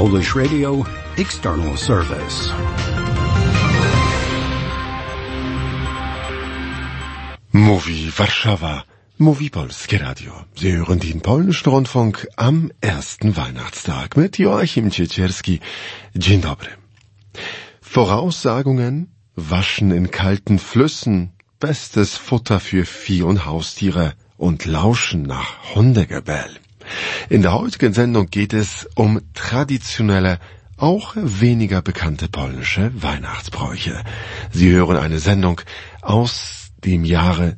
Polish Radio External Service. Mówi Warszawa, mówi Polskie Radio. Sie hören den polnischen Rundfunk am ersten Weihnachtstag mit Joachim Ciecierski. Dzień dobry. Voraussagungen, Waschen in kalten Flüssen, bestes Futter für Vieh und Haustiere und Lauschen nach Hundegebell. In der heutigen Sendung geht es um traditionelle, auch weniger bekannte polnische Weihnachtsbräuche. Sie hören eine Sendung aus dem Jahre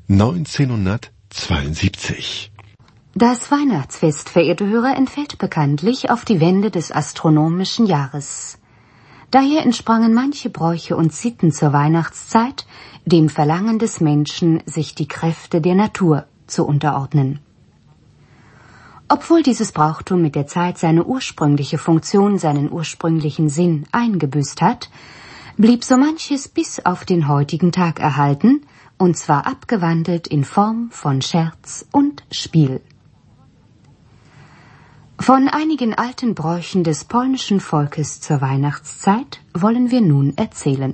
1972. Das Weihnachtsfest, verehrte Hörer, entfällt bekanntlich auf die Wende des astronomischen Jahres. Daher entsprangen manche Bräuche und Sitten zur Weihnachtszeit dem Verlangen des Menschen, sich die Kräfte der Natur zu unterordnen. Obwohl dieses Brauchtum mit der Zeit seine ursprüngliche Funktion, seinen ursprünglichen Sinn eingebüßt hat, blieb so manches bis auf den heutigen Tag erhalten, und zwar abgewandelt in Form von Scherz und Spiel. Von einigen alten Bräuchen des polnischen Volkes zur Weihnachtszeit wollen wir nun erzählen.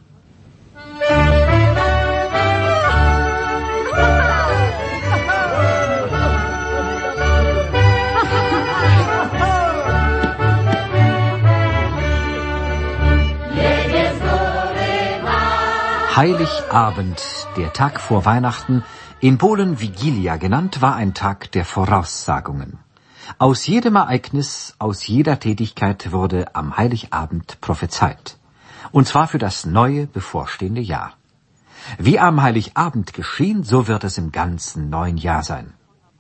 Heiligabend, der Tag vor Weihnachten, in Polen Wigilia genannt, war ein Tag der Voraussagungen. Aus jedem Ereignis, aus jeder Tätigkeit wurde am Heiligabend prophezeit. Und zwar für das neue, bevorstehende Jahr. Wie am Heiligabend geschehen, so wird es im ganzen neuen Jahr sein.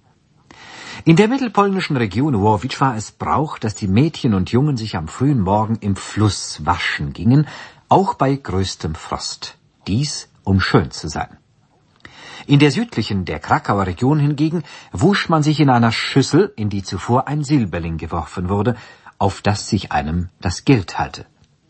In der mittelpolnischen Region Łowicz war es Brauch, dass die Mädchen und Jungen sich am frühen Morgen im Fluss waschen gingen, auch bei größtem Frost. Dies, um schön zu sein. In der südlichen, der Krakauer Region hingegen, wusch man sich in einer Schüssel, in die zuvor ein Silberling geworfen wurde, auf das sich einem das Geld halte.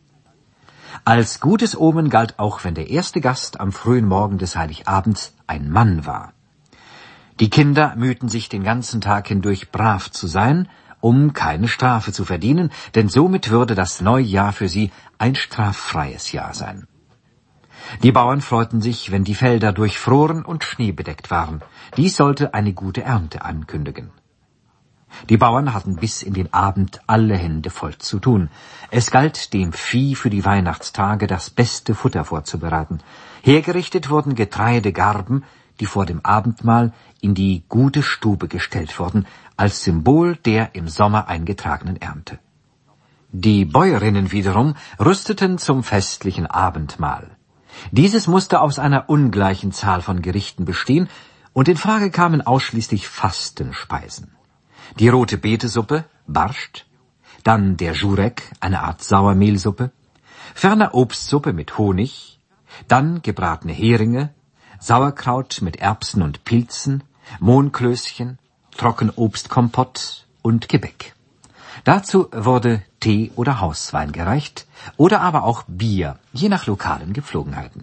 Als gutes Omen galt auch, wenn der erste Gast am frühen Morgen des Heiligabends ein Mann war. Die Kinder mühten sich den ganzen Tag hindurch brav zu sein, um keine Strafe zu verdienen, denn somit würde das neue Jahr für sie ein straffreies Jahr sein. Die Bauern freuten sich, wenn die Felder durchfroren und schneebedeckt waren. Dies sollte eine gute Ernte ankündigen. Die Bauern hatten bis in den Abend alle Hände voll zu tun. Es galt, dem Vieh für die Weihnachtstage das beste Futter vorzubereiten. Hergerichtet wurden Getreidegarben, die vor dem Abendmahl in die gute Stube gestellt wurden, als Symbol der im Sommer eingetragenen Ernte. Die Bäuerinnen wiederum rüsteten zum festlichen Abendmahl. Dieses musste aus einer ungleichen Zahl von Gerichten bestehen, und in Frage kamen ausschließlich Fastenspeisen. Die rote Betesuppe, Barscht, dann der Żurek, eine Art Sauermehlsuppe, ferner Obstsuppe mit Honig, dann gebratene Heringe, Sauerkraut mit Erbsen und Pilzen, Mohnklößchen, Trockenobstkompott und Gebäck. Dazu wurde Tee oder Hauswein gereicht oder aber auch Bier, je nach lokalen Gepflogenheiten.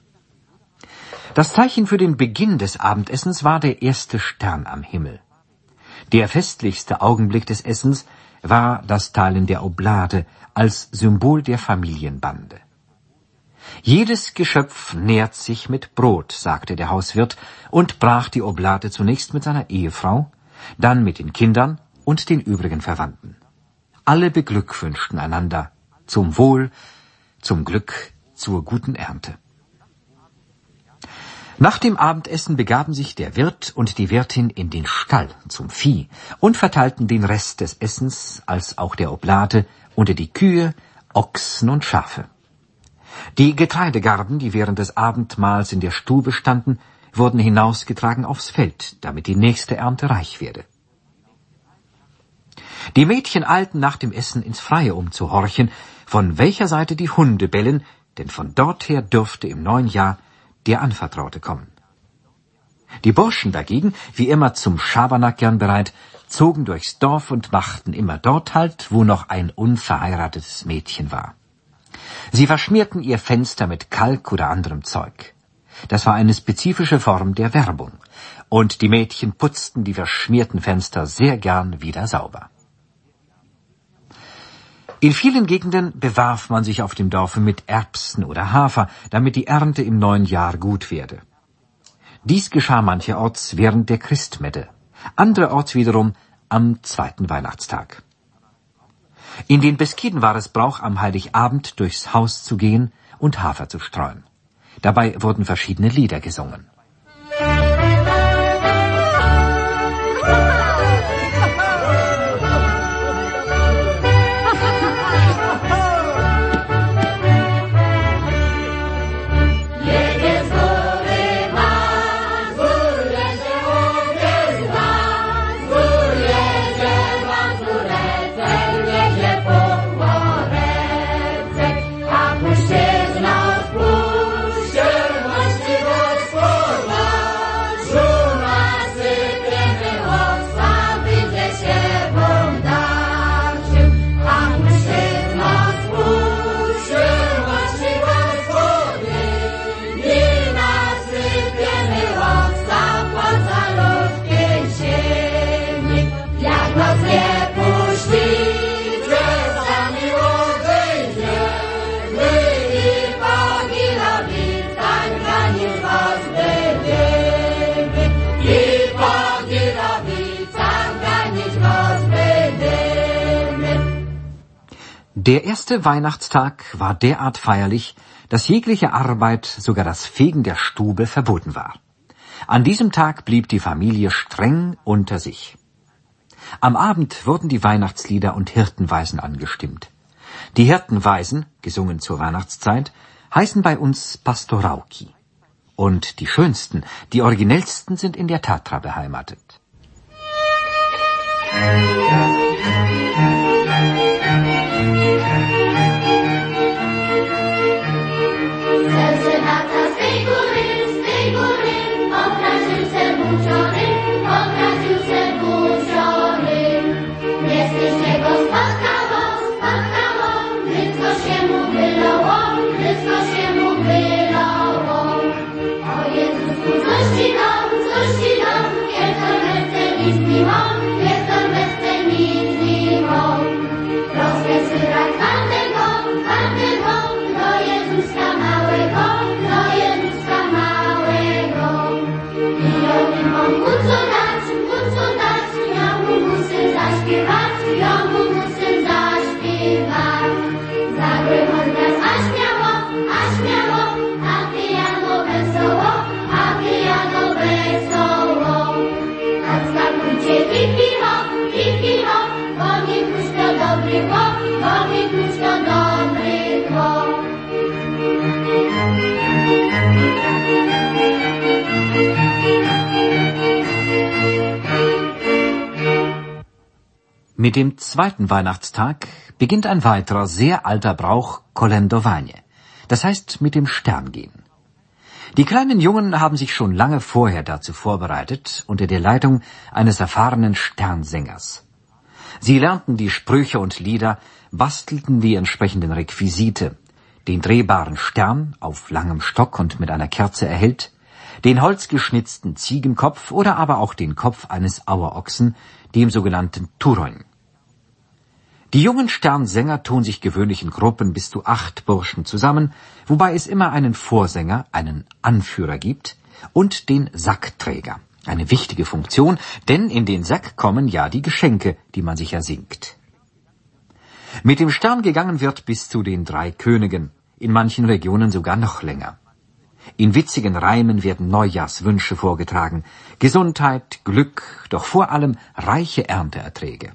Das Zeichen für den Beginn des Abendessens war der erste Stern am Himmel. Der festlichste Augenblick des Essens war das Teilen der Oblate als Symbol der Familienbande. Jedes Geschöpf nährt sich mit Brot, sagte der Hauswirt und brach die Oblate zunächst mit seiner Ehefrau, dann mit den Kindern und den übrigen Verwandten. Alle beglückwünschten einander zum Wohl, zum Glück, zur guten Ernte. Nach dem Abendessen begaben sich der Wirt und die Wirtin in den Stall zum Vieh und verteilten den Rest des Essens, als auch der Oblate, unter die Kühe, Ochsen und Schafe. Die Getreidegarben, die während des Abendmahls in der Stube standen, wurden hinausgetragen aufs Feld, damit die nächste Ernte reich werde. Die Mädchen eilten nach dem Essen ins Freie, um zu horchen, von welcher Seite die Hunde bellen, denn von dort her dürfte im neuen Jahr der Anvertraute kommen. Die Burschen dagegen, wie immer zum Schabernack gern bereit, zogen durchs Dorf und machten immer dort Halt, wo noch ein unverheiratetes Mädchen war. Sie verschmierten ihr Fenster mit Kalk oder anderem Zeug. Das war eine spezifische Form der Werbung, und die Mädchen putzten die verschmierten Fenster sehr gern wieder sauber. In vielen Gegenden bewarf man sich auf dem Dorfe mit Erbsen oder Hafer, damit die Ernte im neuen Jahr gut werde. Dies geschah mancherorts während der Christmette, anderorts wiederum am zweiten Weihnachtstag. In den Beskiden war es Brauch, am Heiligabend durchs Haus zu gehen und Hafer zu streuen. Dabei wurden verschiedene Lieder gesungen. Der erste Weihnachtstag war derart feierlich, dass jegliche Arbeit, sogar das Fegen der Stube, verboten war. An diesem Tag blieb die Familie streng unter sich. Am Abend wurden die Weihnachtslieder und Hirtenweisen angestimmt. Die Hirtenweisen, gesungen zur Weihnachtszeit, heißen bei uns Pastorałki. Und die schönsten, die originellsten sind in der Tatra beheimatet. Mit dem zweiten Weihnachtstag beginnt ein weiterer, sehr alter Brauch, Kolędowanie, das heißt mit dem Sterngehen. Die kleinen Jungen haben sich schon lange vorher dazu vorbereitet, unter der Leitung eines erfahrenen Sternsängers. Sie lernten die Sprüche und Lieder, bastelten die entsprechenden Requisite, den drehbaren Stern auf langem Stock und mit einer Kerze erhellt, den holzgeschnitzten Ziegenkopf oder aber auch den Kopf eines Auerochsen, dem sogenannten Turoń. Die jungen Sternsänger tun sich gewöhnlich in Gruppen bis zu 8 Burschen zusammen, wobei es immer einen Vorsänger, einen Anführer gibt, und den Sackträger. Eine wichtige Funktion, denn in den Sack kommen ja die Geschenke, die man sich ersingt. Mit dem Stern gegangen wird bis zu den 3 Königen, in manchen Regionen sogar noch länger. In witzigen Reimen werden Neujahrswünsche vorgetragen, Gesundheit, Glück, doch vor allem reiche Ernteerträge.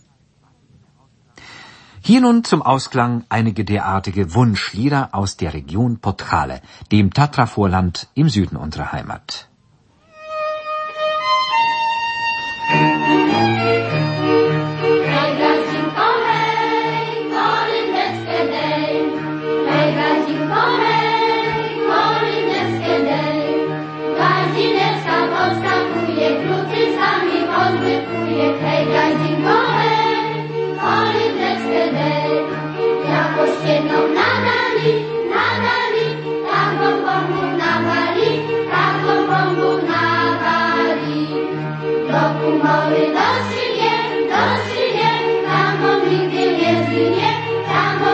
Hier nun zum Ausklang einige derartige Wunschlieder aus der Region Podhale, dem Tatra-Vorland im Süden unserer Heimat. Mały dożyje, tam on nigdy nie zginie, tam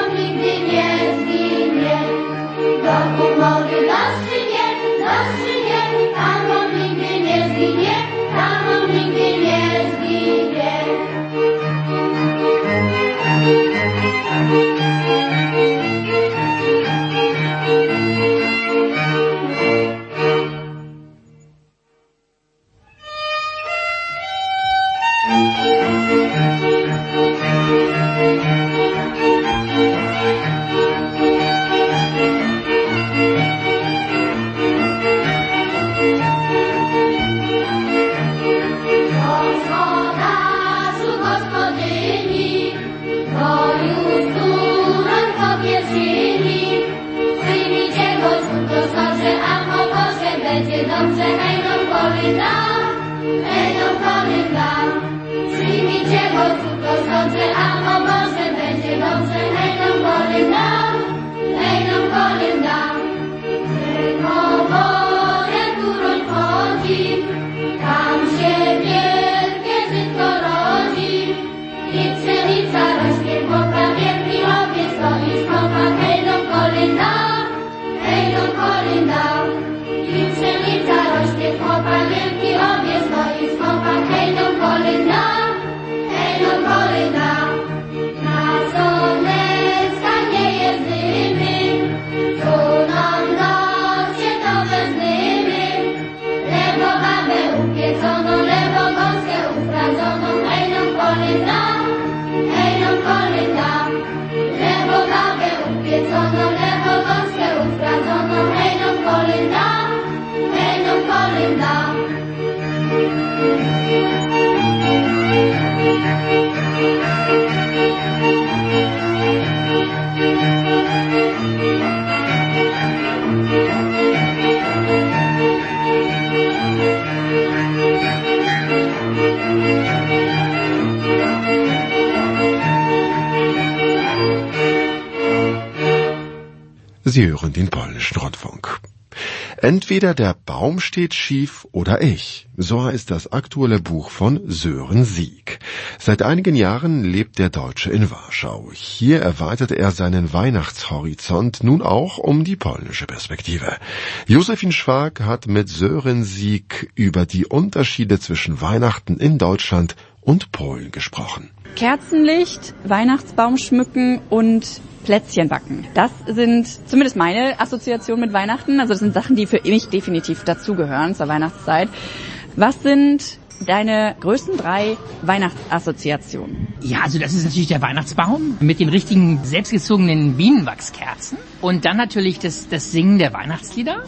Sie hören den polnischen Rundfunk. Entweder der Baum steht schief oder ich. So heißt das aktuelle Buch von Sören Sieg. Seit einigen Jahren lebt der Deutsche in Warschau. Hier erweitert er seinen Weihnachtshorizont nun auch um die polnische Perspektive. Josephine Schwag hat mit Sören Sieg über die Unterschiede zwischen Weihnachten in Deutschland und Polen gesprochen. Kerzenlicht, Weihnachtsbaum schmücken und Plätzchen backen. Das sind zumindest meine Assoziationen mit Weihnachten. Also das sind Sachen, die für mich definitiv dazugehören zur Weihnachtszeit. Was sind deine größten 3 Weihnachtsassoziationen? Ja, also das ist natürlich der Weihnachtsbaum mit den richtigen selbstgezogenen Bienenwachskerzen. Und dann natürlich das Singen der Weihnachtslieder.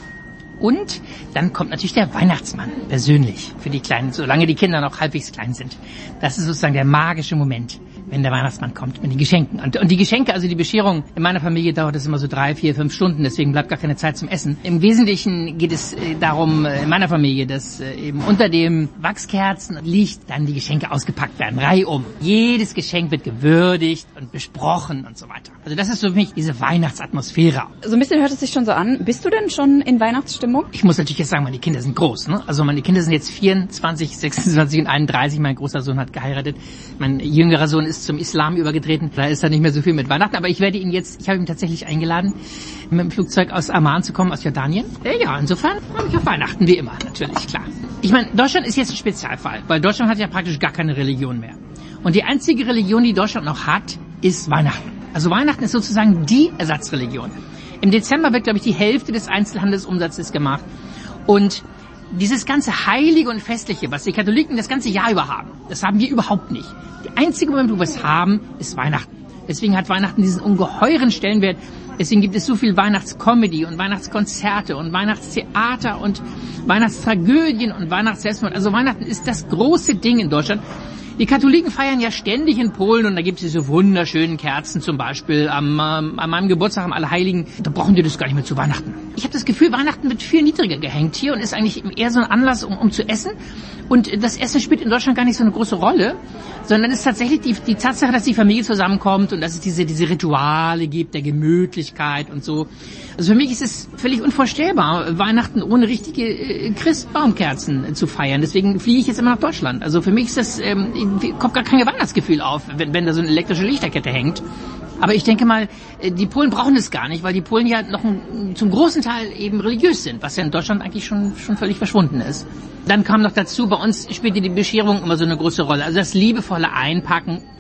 Und dann kommt natürlich der Weihnachtsmann persönlich für die Kleinen, solange die Kinder noch halbwegs klein sind. Das ist sozusagen der magische Moment, wenn der Weihnachtsmann kommt mit den Geschenken. Und die Geschenke, also die Bescherung, in meiner Familie dauert das immer so 3, 4, 5 Stunden, deswegen bleibt gar keine Zeit zum Essen. Im Wesentlichen geht es darum, in meiner Familie, dass eben unter dem Wachskerzen liegt, dann die Geschenke ausgepackt werden, reihum. Jedes Geschenk wird gewürdigt und besprochen und so weiter. Also das ist so für mich diese Weihnachtsatmosphäre. So ein bisschen hört es sich schon so an. Bist du denn schon in Weihnachtsstimmung? Ich muss natürlich jetzt sagen, meine Kinder sind groß, ne? Also meine Kinder sind jetzt 24, 26 und 31. Mein großer Sohn hat geheiratet. Mein jüngerer Sohn ist zum Islam übergetreten. Da ist er nicht mehr so viel mit Weihnachten. Aber ich habe ihn tatsächlich eingeladen, mit dem Flugzeug aus Amman zu kommen, aus Jordanien. Ja, insofern habe ich auf Weihnachten wie immer, natürlich, klar. Ich meine, Deutschland ist jetzt ein Spezialfall, weil Deutschland hat ja praktisch gar keine Religion mehr. Und die einzige Religion, die Deutschland noch hat, ist Weihnachten. Also Weihnachten ist sozusagen die Ersatzreligion. Im Dezember wird, glaube ich, die Hälfte des Einzelhandelsumsatzes gemacht. Und dieses ganze Heilige und Festliche, was die Katholiken das ganze Jahr über haben, das haben wir überhaupt nicht. Die einzige Moment, wo wir es haben, ist Weihnachten. Deswegen hat Weihnachten diesen ungeheuren Stellenwert. Deswegen gibt es so viel Weihnachtscomedy und Weihnachtskonzerte und Weihnachtstheater und Weihnachtstragödien und Weihnachtsfestmahl. Also Weihnachten ist das große Ding in Deutschland. Die Katholiken feiern ja ständig in Polen und da gibt es diese wunderschönen Kerzen, zum Beispiel an meinem Geburtstag, am Allerheiligen. Da brauchen die das gar nicht mehr zu Weihnachten. Ich habe das Gefühl, Weihnachten wird viel niedriger gehängt hier und ist eigentlich eher so ein Anlass, um zu essen. Und das Essen spielt in Deutschland gar nicht so eine große Rolle, sondern es ist tatsächlich die Tatsache, dass die Familie zusammenkommt und dass es diese Rituale gibt, der Gemütlichkeit und so. Also für mich ist es völlig unvorstellbar, Weihnachten ohne richtige Christbaumkerzen zu feiern. Deswegen fliege ich jetzt immer nach Deutschland. Also für mich ist das kommt gar kein Weihnachtsgefühl auf, wenn da so eine elektrische Lichterkette hängt. Aber ich denke mal, die Polen brauchen es gar nicht, weil die Polen ja noch zum großen Teil eben religiös sind, was ja in Deutschland eigentlich schon völlig verschwunden ist. Dann kam noch dazu, bei uns spielte die Bescherung immer so eine große Rolle. Also das liebevolle Einpacken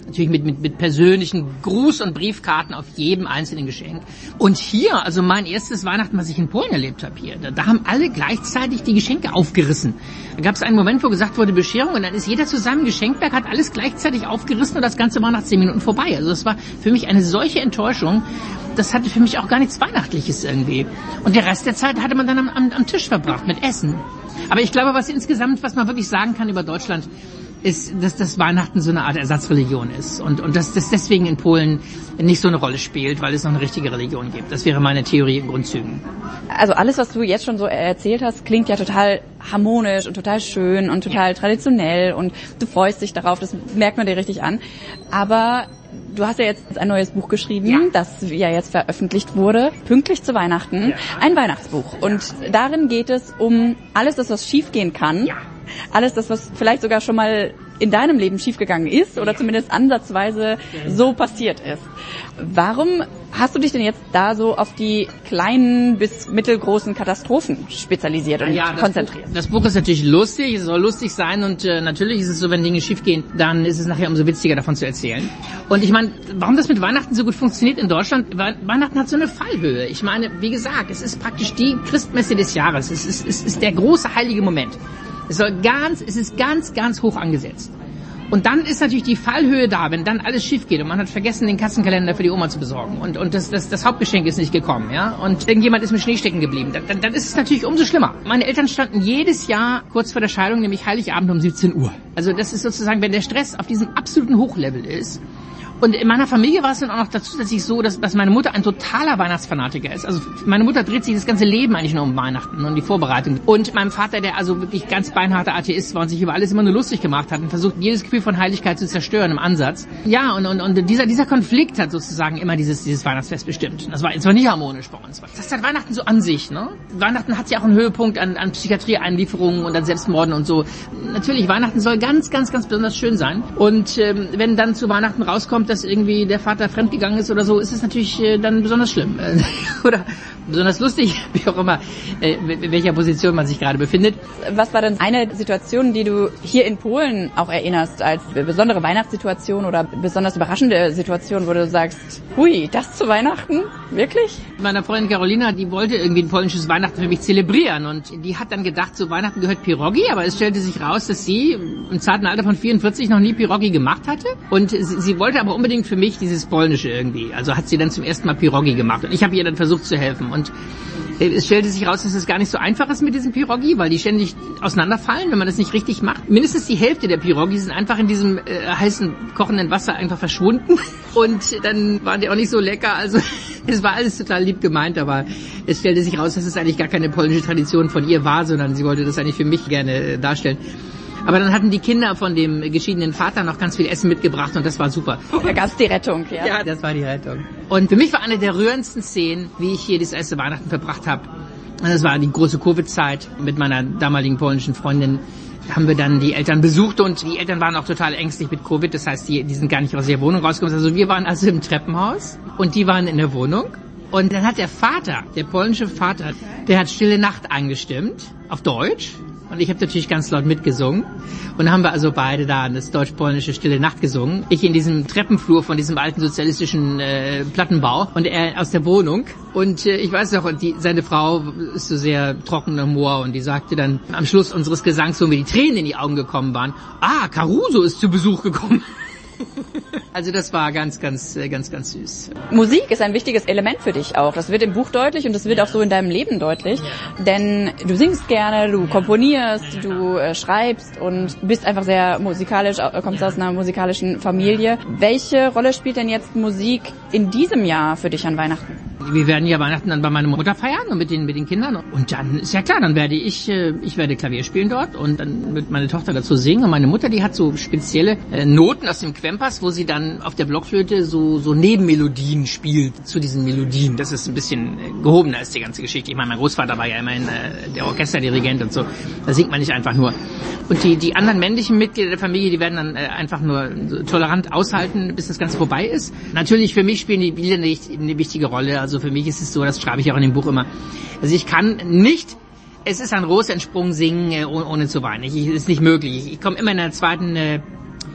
Natürlich mit persönlichen Gruß- und Briefkarten auf jedem einzelnen Geschenk. Und hier, also mein erstes Weihnachten, was ich in Polen erlebt habe hier, da haben alle gleichzeitig die Geschenke aufgerissen. Da gab es einen Moment, wo gesagt wurde Bescherung und dann ist jeder zu seinem Geschenkberg, hat alles gleichzeitig aufgerissen und das Ganze war nach 10 Minuten vorbei. Also das war für mich eine solche Enttäuschung. Das hatte für mich auch gar nichts Weihnachtliches irgendwie. Und der Rest der Zeit hatte man dann am Tisch verbracht mit Essen. Aber ich glaube, was man wirklich sagen kann über Deutschland, ist, dass das Weihnachten so eine Art Ersatzreligion ist und dass das deswegen in Polen nicht so eine Rolle spielt, weil es noch eine richtige Religion gibt. Das wäre meine Theorie in Grundzügen. Also alles, was du jetzt schon so erzählt hast, klingt ja total harmonisch und total schön und total traditionell und du freust dich darauf, das merkt man dir richtig an. Aber du hast ja jetzt ein neues Buch geschrieben, das ja jetzt veröffentlicht wurde, pünktlich zu Weihnachten, ein Weihnachtsbuch. Und darin geht es um alles das, was schiefgehen kann. Ja. Alles das, was vielleicht sogar schon mal in deinem Leben schiefgegangen ist oder zumindest ansatzweise so passiert ist. Warum hast du dich denn jetzt da so auf die kleinen bis mittelgroßen Katastrophen spezialisiert und konzentriert? Das Buch ist natürlich lustig, es soll lustig sein und natürlich ist es so, wenn Dinge schiefgehen, dann ist es nachher umso witziger davon zu erzählen. Und ich meine, warum das mit Weihnachten so gut funktioniert in Deutschland, Weihnachten hat so eine Fallhöhe. Ich meine, wie gesagt, es ist praktisch die Christmesse des Jahres, es ist der große heilige Moment. Es ist ganz hoch angesetzt. Und dann ist natürlich die Fallhöhe da, wenn dann alles schief geht und man hat vergessen, den Kassenkalender für die Oma zu besorgen und das Hauptgeschenk ist nicht gekommen, ja, und irgendjemand ist mit Schnee stecken geblieben. Dann ist es natürlich umso schlimmer. Meine Eltern standen jedes Jahr kurz vor der Scheidung, nämlich Heiligabend um 17 Uhr. Also das ist sozusagen, wenn der Stress auf diesem absoluten Hochlevel ist. Und in meiner Familie war es dann auch noch zusätzlich so, dass meine Mutter ein totaler Weihnachtsfanatiker ist. Also meine Mutter dreht sich das ganze Leben eigentlich nur um Weihnachten und die Vorbereitung. Und meinem Vater, der also wirklich ganz beinharter Atheist war und sich über alles immer nur lustig gemacht hat und versucht, jedes Gefühl von Heiligkeit zu zerstören im Ansatz. Ja, und dieser Konflikt hat sozusagen immer dieses Weihnachtsfest bestimmt. Das war nicht harmonisch bei uns. Das hat Weihnachten so an sich, ne? Weihnachten hat ja auch einen Höhepunkt an Psychiatrieeinlieferungen und an Selbstmorden und so. Natürlich, Weihnachten soll ganz besonders schön sein. Und wenn dann zu Weihnachten rauskommt, dass irgendwie der Vater fremdgegangen ist oder so, ist es natürlich dann besonders schlimm. Oder besonders lustig, wie auch immer, in welcher Position man sich gerade befindet. Was war denn eine Situation, die du hier in Polen auch erinnerst, als besondere Weihnachtssituation oder besonders überraschende Situation, wo du sagst, hui, das zu Weihnachten? Wirklich? Meine Freundin Carolina, die wollte irgendwie ein polnisches Weihnachten für mich zelebrieren und die hat dann gedacht, zu Weihnachten gehört Pierogi, aber es stellte sich raus, dass sie im zarten Alter von 44 noch nie Pierogi gemacht hatte und sie wollte aber unbedingt für mich dieses Polnische irgendwie. Also hat sie dann zum ersten Mal Pierogi gemacht und ich habe ihr dann versucht zu helfen. Und es stellte sich raus, dass es gar nicht so einfach ist mit diesem Pierogi, weil die ständig auseinanderfallen, wenn man das nicht richtig macht. Mindestens die Hälfte der Pierogi sind einfach in diesem heißen, kochenden Wasser einfach verschwunden. Und dann waren die auch nicht so lecker. Also es war alles total lieb gemeint, aber es stellte sich raus, dass es eigentlich gar keine polnische Tradition von ihr war, sondern sie wollte das eigentlich für mich gerne darstellen. Aber dann hatten die Kinder von dem geschiedenen Vater noch ganz viel Essen mitgebracht und das war super. Da gab's die Rettung, ja. Ja, das war die Rettung. Und für mich war eine der rührendsten Szenen, wie ich hier das erste Weihnachten verbracht habe. Das war die große Covid-Zeit. Mit meiner damaligen polnischen Freundin haben wir dann die Eltern besucht und die Eltern waren auch total ängstlich mit Covid. Das heißt, die sind gar nicht aus ihrer Wohnung rausgekommen. Also wir waren also im Treppenhaus und die waren in der Wohnung. Und dann hat der Vater, der polnische Vater, der hat Stille Nacht eingestimmt, auf Deutsch. Und ich habe natürlich ganz laut mitgesungen. Und dann haben wir also beide da das deutsch-polnische Stille Nacht gesungen. Ich in diesem Treppenflur von diesem alten sozialistischen Plattenbau und er aus der Wohnung. Und ich weiß noch, seine Frau ist so sehr trockener Humor und die sagte dann am Schluss unseres Gesangs, wo mir die Tränen in die Augen gekommen waren, Caruso ist zu Besuch gekommen. Also das war ganz süß. Musik ist ein wichtiges Element für dich auch. Das wird im Buch deutlich und das wird auch so in deinem Leben deutlich. Denn du singst gerne, du komponierst, du schreibst und bist einfach sehr musikalisch, kommst aus einer musikalischen Familie. Welche Rolle spielt denn jetzt Musik in diesem Jahr für dich an Weihnachten? Wir werden ja Weihnachten dann bei meiner Mutter feiern und mit den Kindern. Und dann ist ja klar, dann werde ich werde Klavier spielen dort und dann wird meine Tochter dazu singen. Und meine Mutter, die hat so spezielle Noten aus dem Quempers, wo sie dann auf der Blockflöte so Nebenmelodien spielt zu diesen Melodien. Das ist ein bisschen gehobener ist die ganze Geschichte. Ich meine, mein Großvater war ja immerhin der Orchesterdirigent und so. Da singt man nicht einfach nur. Und die anderen männlichen Mitglieder der Familie, die werden dann einfach nur so tolerant aushalten, bis das Ganze vorbei ist. Natürlich für mich spielen die Lieder eine wichtige Rolle. Also für mich ist es so, das schreibe ich auch in dem Buch immer. Also ich kann nicht, es ist ein Rosentsprung singen, ohne zu weinen. Es ist nicht möglich. Ich komme immer in der zweiten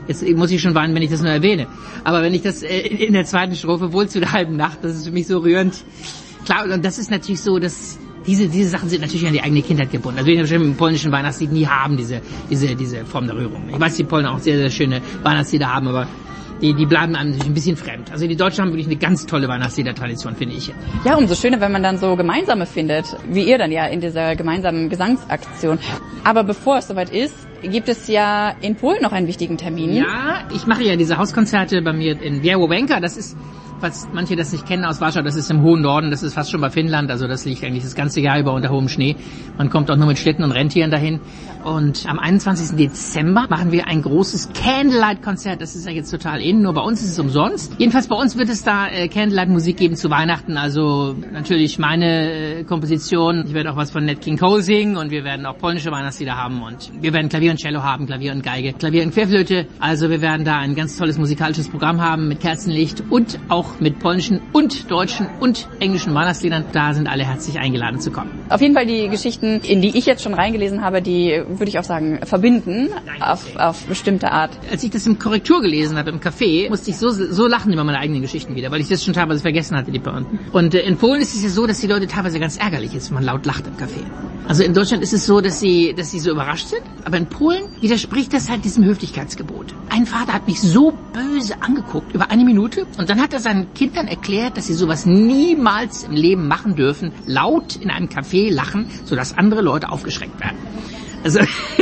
Jetzt muss ich schon weinen, wenn ich das nur erwähne. Aber wenn ich das in der zweiten Strophe, wohl zu der halben Nacht, das ist für mich so rührend. Klar, und das ist natürlich so, dass diese Sachen sind natürlich an die eigene Kindheit gebunden. Also wir im polnischen Weihnachtslied nie haben diese Form der Rührung. Ich weiß, die Polen auch sehr, sehr schöne Weihnachtslieder haben, aber die bleiben einem natürlich ein bisschen fremd. Also die Deutschen haben wirklich eine ganz tolle Weihnachtsliedertradition, finde ich. Ja, umso schöner, wenn man dann so gemeinsame findet, wie ihr dann ja in dieser gemeinsamen Gesangsaktion. Aber bevor es soweit ist, gibt es ja in Polen noch einen wichtigen Termin. Ja, ich mache ja diese Hauskonzerte bei mir in Wierzchowęka. Das ist, falls manche das nicht kennen aus Warschau, das ist im hohen Norden, das ist fast schon bei Finnland, also das liegt eigentlich das ganze Jahr über unter hohem Schnee. Man kommt auch nur mit Schlitten und Rentieren dahin. Und am 21. Dezember machen wir ein großes Candlelight-Konzert. Das ist ja jetzt total in, nur bei uns ist es umsonst. Jedenfalls bei uns wird es da Candlelight-Musik geben zu Weihnachten, also natürlich meine Komposition. Ich werde auch was von Nat King Cole singen und wir werden auch polnische Weihnachtslieder haben und wir werden Klavier und Cello haben, Klavier und Geige, Klavier und Querflöte. Also wir werden da ein ganz tolles musikalisches Programm haben mit Kerzenlicht und auch mit polnischen und deutschen und englischen Weihnachtsliedern. Da sind alle herzlich eingeladen zu kommen. Auf jeden Fall die Geschichten, in die ich jetzt schon reingelesen habe, die würde ich auch sagen, verbinden auf bestimmte Art. Als ich das im Korrektur gelesen habe, im Café, musste ich so lachen über meine eigenen Geschichten wieder, weil ich das schon teilweise vergessen hatte, die Pointen. Und in Polen ist es ja so, dass die Leute teilweise ganz ärgerlich ist, wenn man laut lacht im Café. Also in Deutschland ist es so, dass sie so überrascht sind, aber in Polen widerspricht das halt diesem Höflichkeitsgebot. Ein Vater hat mich so böse angeguckt, über 1 Minute, und dann hat er seinen Kindern erklärt, dass sie sowas niemals im Leben machen dürfen, laut in einem Café lachen, sodass andere Leute aufgeschreckt werden. Also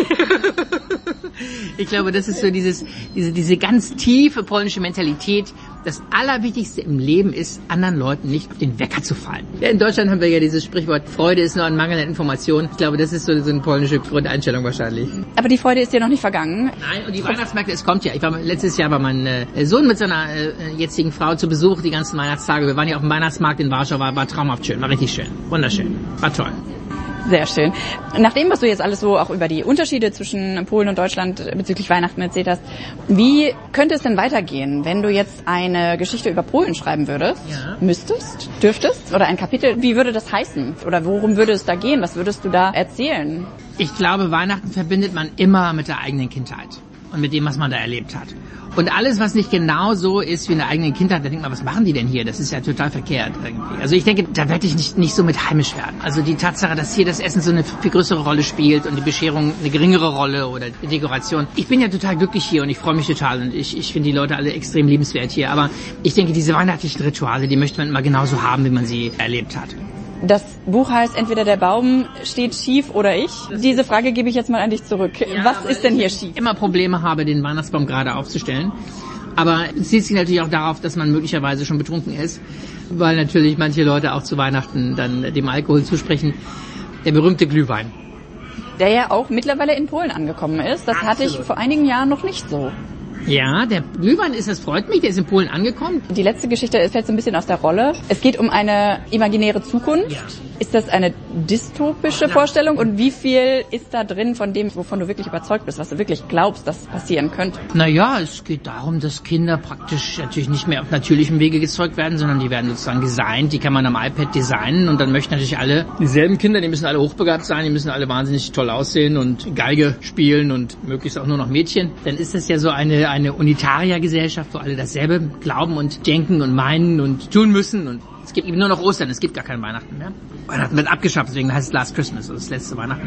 ich glaube, das ist so diese ganz tiefe polnische Mentalität. Das Allerwichtigste im Leben ist, anderen Leuten nicht auf den Wecker zu fallen. Ja, in Deutschland haben wir ja dieses Sprichwort, Freude ist nur ein Mangel an Informationen. Ich glaube, das ist so eine polnische Grundeinstellung wahrscheinlich. Aber die Freude ist ja noch nicht vergangen. Nein, und die Weihnachtsmärkte, es kommt ja. Letztes Jahr war mein Sohn mit seiner jetzigen Frau zu Besuch, die ganzen Weihnachtstage. Wir waren ja auf dem Weihnachtsmarkt in Warschau, war traumhaft schön, war richtig schön, wunderschön, war toll. Sehr schön. Nach dem, was du jetzt alles so auch über die Unterschiede zwischen Polen und Deutschland bezüglich Weihnachten erzählt hast, wie könnte es denn weitergehen, wenn du jetzt eine Geschichte über Polen schreiben würdest? Ja. Müsstest? Dürftest? Oder ein Kapitel? Wie würde das heißen? Oder worum würde es da gehen? Was würdest du da erzählen? Ich glaube, Weihnachten verbindet man immer mit der eigenen Kindheit und mit dem, was man da erlebt hat. Und alles, was nicht genau so ist wie in der eigenen Kindheit, da denkt man, was machen die denn hier? Das ist ja total verkehrt irgendwie. Also ich denke, da werde ich nicht so mit heimisch werden. Also die Tatsache, dass hier das Essen so eine viel größere Rolle spielt und die Bescherung eine geringere Rolle oder die Dekoration. Ich bin ja total glücklich hier und ich freue mich total und ich finde die Leute alle extrem liebenswert hier. Aber ich denke, diese weihnachtlichen Rituale, die möchte man immer genauso haben, wie man sie erlebt hat. Das Buch heißt entweder der Baum steht schief oder ich. Diese Frage gebe ich jetzt mal an dich zurück. Ja, was ist denn hier schief? Ich immer Probleme habe, den Weihnachtsbaum gerade aufzustellen. Aber es zielt sich natürlich auch darauf, dass man möglicherweise schon betrunken ist, weil natürlich manche Leute auch zu Weihnachten dann dem Alkohol zusprechen. Der berühmte Glühwein. Der ja auch mittlerweile in Polen angekommen ist. Das hatte ich vor einigen Jahren noch nicht so. Ja, der Glühwein das freut mich, der ist in Polen angekommen. Die letzte Geschichte fällt so ein bisschen aus der Rolle. Es geht um eine imaginäre Zukunft. Ja. Ist das eine dystopische Vorstellung? Und wie viel ist da drin von dem, wovon du wirklich überzeugt bist, was du wirklich glaubst, dass passieren könnte? Naja, es geht darum, dass Kinder praktisch natürlich nicht mehr auf natürlichem Wege gezeugt werden, sondern die werden sozusagen designt. Die kann man am iPad designen und dann möchten natürlich alle dieselben Kinder, die müssen alle hochbegabt sein, die müssen alle wahnsinnig toll aussehen und Geige spielen und möglichst auch nur noch Mädchen. Dann ist das ja so eine Unitarier-Gesellschaft, wo alle dasselbe glauben und denken und meinen und tun müssen. Und es gibt eben nur noch Ostern, es gibt gar kein Weihnachten mehr. Weihnachten wird abgeschafft, deswegen heißt es Last Christmas, also das letzte Weihnachten.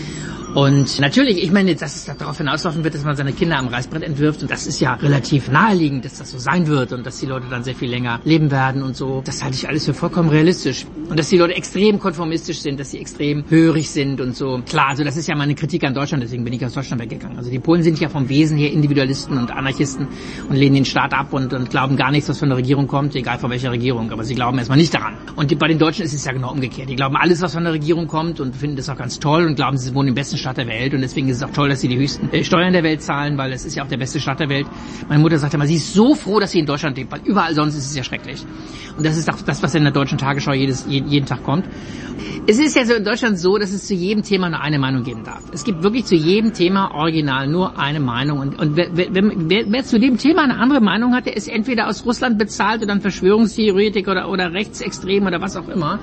Und natürlich, ich meine, dass es darauf hinauslaufen wird, dass man seine Kinder am Reißbrett entwirft. Und das ist ja relativ naheliegend, dass das so sein wird und dass die Leute dann sehr viel länger leben werden und so. Das halte ich alles für vollkommen realistisch. Und dass die Leute extrem konformistisch sind, dass sie extrem hörig sind und so. Klar, also das ist ja meine Kritik an Deutschland, deswegen bin ich aus Deutschland weggegangen. Also die Polen sind ja vom Wesen her Individualisten und Anarchisten und lehnen den Staat ab und glauben gar nichts, was von der Regierung kommt, egal von welcher Regierung. Aber sie glauben erstmal nicht daran. Und bei den Deutschen ist es ja genau umgekehrt. Die glauben alles, was von der Regierung kommt und finden das auch ganz toll und glauben, sie wohnen im besten Staat der Welt und deswegen ist es auch toll, dass sie die höchsten Steuern der Welt zahlen, weil es ist ja auch der beste Staat der Welt. Meine Mutter sagt immer, sie ist so froh, dass sie in Deutschland lebt, weil überall sonst ist es ja schrecklich. Und das ist auch das, was in der deutschen Tagesschau jeden Tag kommt. Es ist ja so in Deutschland so, dass es zu jedem Thema nur eine Meinung geben darf. Es gibt wirklich zu jedem Thema original nur eine Meinung und wer zu dem Thema eine andere Meinung hat, der ist entweder aus Russland bezahlt oder ein Verschwörungstheoretiker oder rechtsextrem oder was auch immer.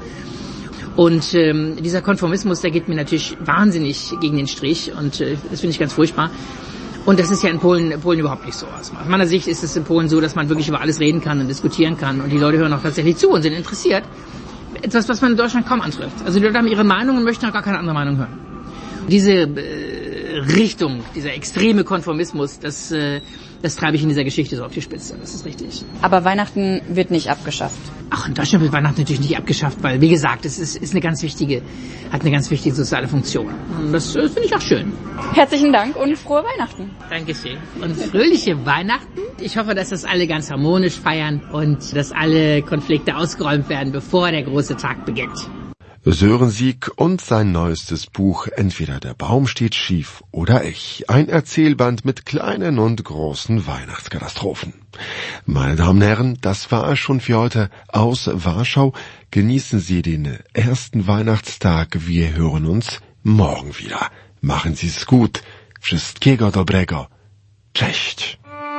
Und dieser Konformismus, der geht mir natürlich wahnsinnig gegen den Strich und das finde ich ganz furchtbar. Und das ist ja in Polen überhaupt nicht so. Aus meiner Sicht ist es in Polen so, dass man wirklich über alles reden kann und diskutieren kann und die Leute hören auch tatsächlich zu und sind interessiert. Etwas, was man in Deutschland kaum antrifft. Also die Leute haben ihre Meinung und möchten auch gar keine andere Meinung hören. Diese Richtung, dieser extreme Konformismus, das treibe ich in dieser Geschichte so auf die Spitze. Das ist richtig. Aber Weihnachten wird nicht abgeschafft. Ach, in Deutschland wird Weihnachten natürlich nicht abgeschafft, weil, wie gesagt, es ist hat eine ganz wichtige soziale Funktion. Und das finde ich auch schön. Herzlichen Dank und frohe Weihnachten. Dankeschön. Und fröhliche Weihnachten. Ich hoffe, dass das alle ganz harmonisch feiern und dass alle Konflikte ausgeräumt werden, bevor der große Tag beginnt. Sören Sieg und sein neuestes Buch Entweder der Baum steht schief oder ich. Ein Erzählband mit kleinen und großen Weihnachtskatastrophen. Meine Damen und Herren, das war es schon für heute aus Warschau. Genießen Sie den ersten Weihnachtstag. Wir hören uns morgen wieder. Machen Sie es gut. Wszystkiego dobrego. Cześć.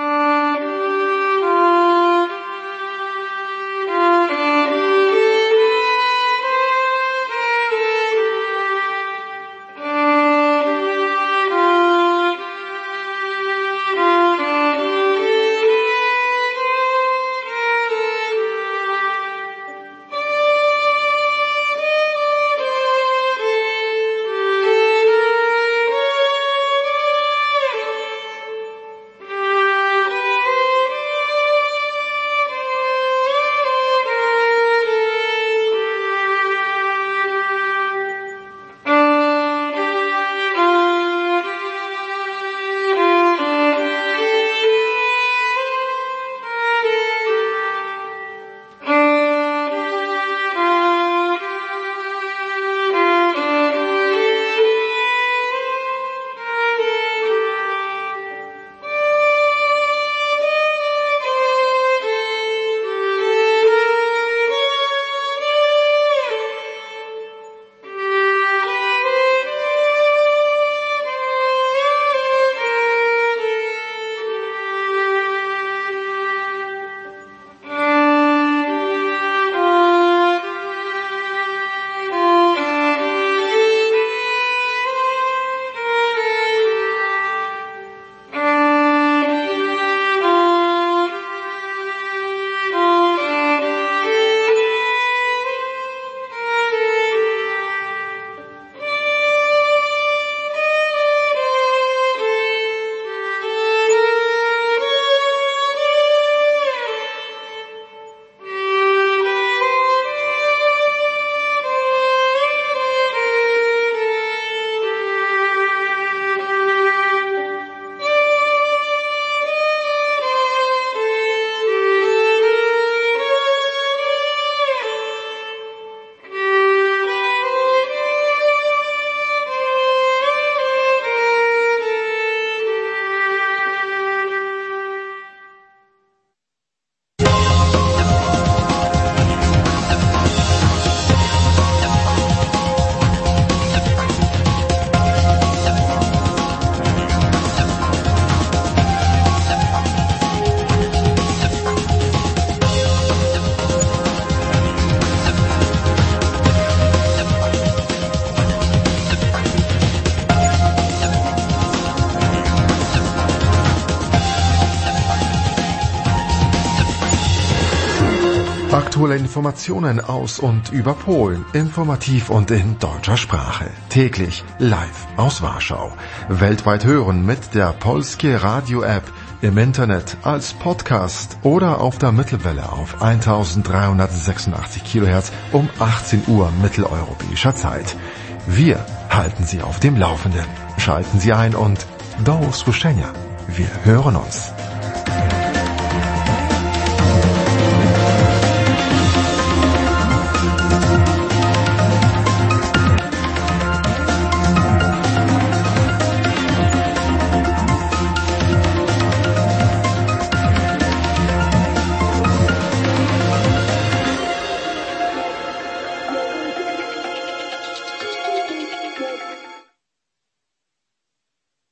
Aktuelle Informationen aus und über Polen, informativ und in deutscher Sprache. Täglich live aus Warschau. Weltweit hören mit der Polskie Radio-App, im Internet als Podcast oder auf der Mittelwelle auf 1386 kHz um 18 Uhr mitteleuropäischer Zeit. Wir halten Sie auf dem Laufenden. Schalten Sie ein und do usłyszenia. Wir hören uns.